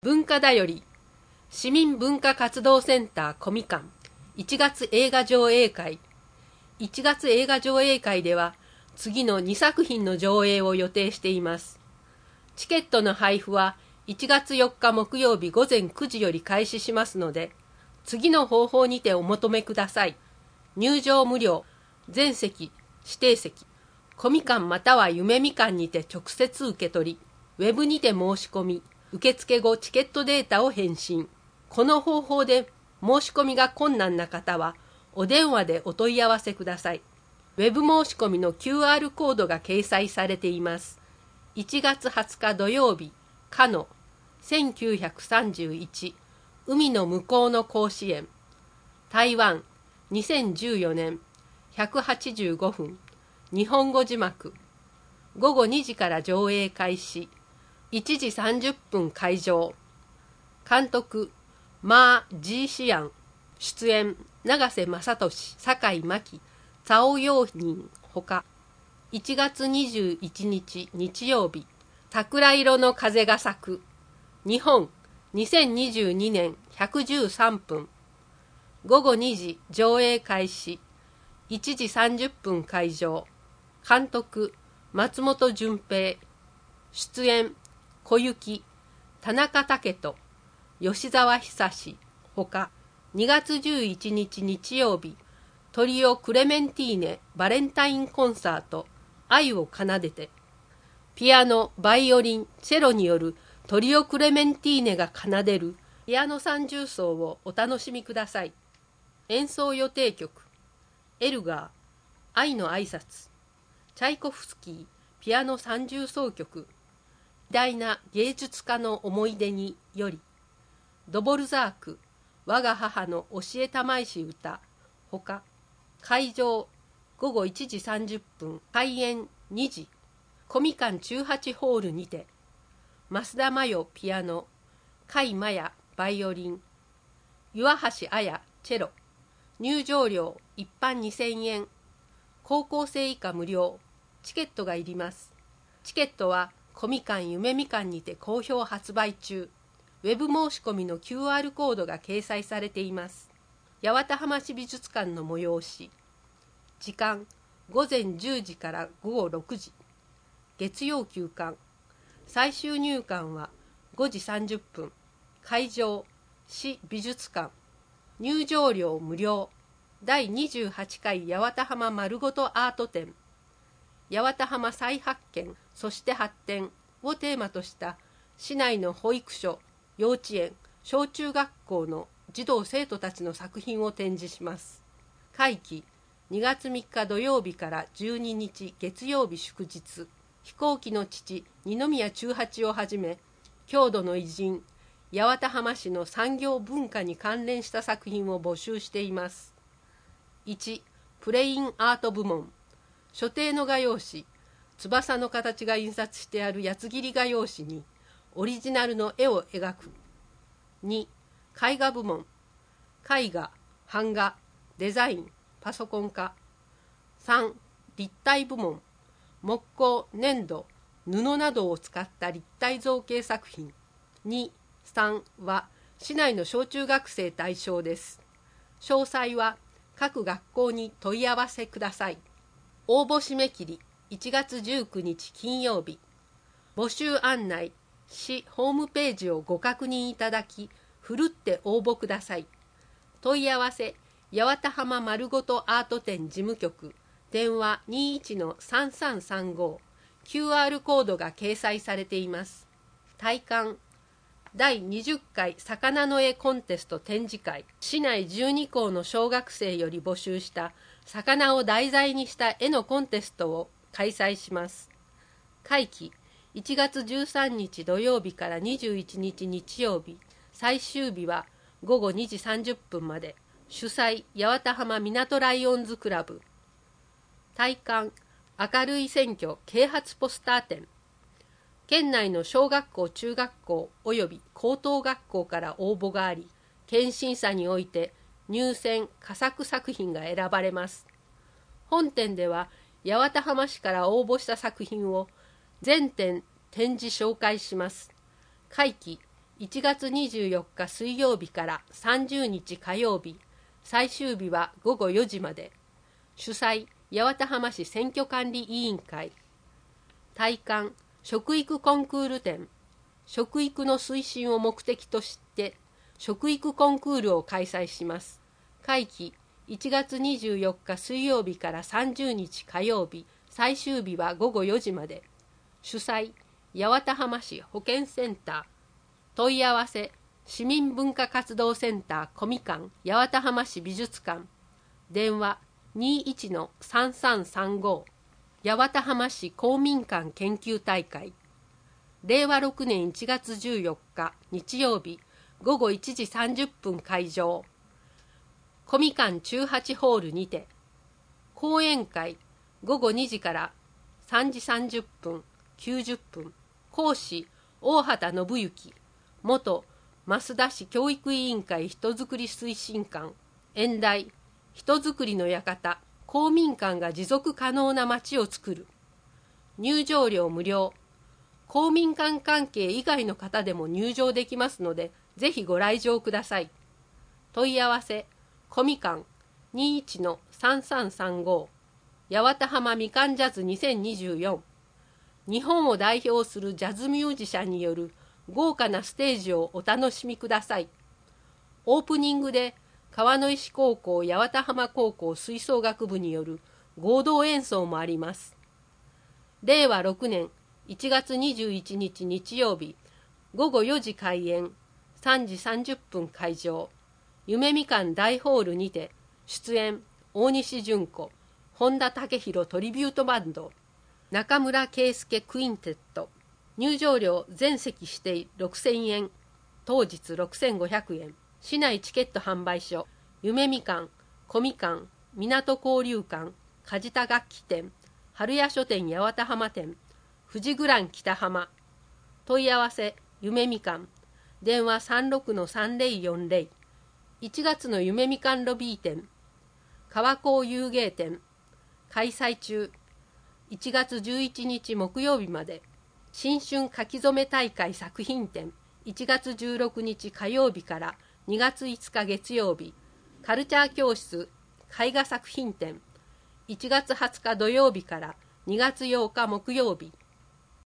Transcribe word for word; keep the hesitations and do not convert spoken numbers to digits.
文化だより市民文化活動センターコミカンいちがつ映画上映会。いちがつ映画上映会では次のにさく品の上映を予定しています。チケットの配布はいちがつよっか木曜日午前くじより開始しますので、次の方法にてお求めください。入場無料、全席、指定席、コミカンまたは夢みかんにて直接受け取り、ウェブにて申し込み、受付後チケットデータを返信。この方法で申し込みが困難な方は、お電話でお問い合わせください。ウェブ申し込みの キューアール コードが掲載されています。いちがつはつか土曜日、かのせんきゅうひゃくさんじゅういち、海の向こうの甲子園。台湾、にせんじゅうよねん、ひゃくはちじゅうごふん。日本語字幕。ごごにじから上映開始。いちじさんじゅっぷん会場。監督、マー・ジーシアン。出演、永瀬正敏、酒井真紀、ツァオ・ヨーニンほか。いちがつにじゅういちにち日曜日、桜色の風が咲く。日本、にせんにじゅうにねんひゃくじゅうさんぷん。ごごにじ上映開始。いちじさんじゅっぷん会場。監督、松本潤平。出演、小雪、田中武人、吉沢久志ほか。にがつじゅういちにち日曜日、トリオクレメンティーネバレンタインコンサート愛を奏でて。ピアノ、バイオリン、チェロによるトリオクレメンティーネが奏でるピアノ三重奏をお楽しみください。演奏予定曲、エルガー、愛の挨拶、チャイコフスキー、ピアノ三重奏曲、偉大な芸術家の思い出により、ドボルザーク、我が母の教えたまいし歌、ほか。会場、ごごいちじさんじゅっぷん、開演にじ、コミカンじゅうはちホールにて、増田真代ピアノ、甲斐真也バイオリン、岩橋彩チェロ。入場料一般にせんえん、高校生以下無料。チケットがいります。チケットはコミカン夢みかんにて好評発売中。ウェブ申し込みの キューアール コードが掲載されています。八幡浜市美術館の催し。時間、ごぜんじゅうじからごごろくじ。月曜休館。最終入館はごじさんじゅっぷん。会場、市美術館。入場料無料。だいにじゅうはちかい八幡浜まるごとアート展。八幡浜再発見、そして発展をテーマとした市内の保育所、幼稚園、小中学校の児童生徒たちの作品を展示します。会期、にがつみっか土曜日からじゅうににち月曜日祝日。飛行機の父、二宮中八をはじめ、郷土の偉人、八幡浜市の産業文化に関連した作品を募集しています。いち. プレインアート部門。所定の画用紙、翼の形が印刷してある八つ切り画用紙にオリジナルの絵を描く。に. 絵画部門。絵画、版画、デザイン、パソコン化。さん. 立体部門。木工、粘土、布などを使った立体造形作品。に、さんは市内の小中学生対象です。詳細は各学校に問い合わせください。応募締め切りいちがつじゅうくにち金曜日。募集案内、市ホームページをご確認いただき、ふるって応募ください。問い合わせ、八幡浜まるごとアート展事務局、電話 にいちのさんさんさんご、キューアール コードが掲載されています。体感、だいにじゅっかい魚の絵コンテスト展示会。市内じゅうにこうの小学生より募集した魚を題材にした絵のコンテストを開催します。会期、いちがつじゅうさんにち土曜日からにじゅういちにち日曜日。最終日はごごにじさんじゅっぷんまで。主催、八幡浜港ライオンズクラブ。体感、明るい選挙啓発ポスター展。県内の小学校、中学校及び高等学校から応募があり、県審査において入選・佳作作品が選ばれます。本展では八幡浜市から応募した作品を全展展示紹介します。会期いちがつにじゅうよっか水曜日からさんじゅうにち火曜日、最終日はごごよじまで。主催、八幡浜市選挙管理委員会。大観、食育コンクール展。食育の推進を目的として食育コンクールを開催します。会期いちがつにじゅうよっか水曜日からさんじゅうにち火曜日、最終日はごごよじまで。主催、八幡浜市保健センター。問い合わせ、市民文化活動センターコミ館八幡浜市美術館。電話 にじゅういちのさんさんさんご。八幡浜市公民館研究大会。れいわろくねんいちがつじゅうよっか日曜日ごごいちじさんじゅっぷん会場。コミ館じゅうはちホールにて。講演会ごごにじからさんじさんじゅっぷんきゅうじゅっぷん。講師大畑信之、元増田市教育委員会人づくり推進官。演題、人づくりの館、公民館が持続可能な街をつくる。入場料無料。公民館関係以外の方でも入場できますので、ぜひご来場ください。問い合わせ、コミ館 にじゅういちのさんさんさんご。八幡浜みかんジャズにせんにじゅうよん。日本を代表するジャズミュージシャンによる豪華なステージをお楽しみください。オープニングで川の石高校八幡浜高校吹奏楽部による合同演奏もあります。れいわろくねんいちがつにじゅういちにち日曜日、ごごよじ開演、さんじさんじゅっぷん会場。夢みかん大ホールにて、出演大西純子、本田武宏トリビュートバンド、中村圭介クインテット。入場料全席指定ろくせんえん、当日ろくせんごひゃくえん。市内チケット販売所、夢みかん、コミ館、港交流館、梶田楽器店、春屋書店八幡浜店、富士グラン北浜。問い合わせ、夢みかん。電話 さんろくのさんぜろよんぜろ。いちがつの夢みかんロビー展、川港遊芸展、開催中。いちがつじゅういちにち木曜日まで。新春書き初め大会作品展、いちがつじゅうろくにち火曜日からにがついつか月曜日。カルチャー教室絵画作品展、いちがつはつか土曜日からにがつようか木曜日。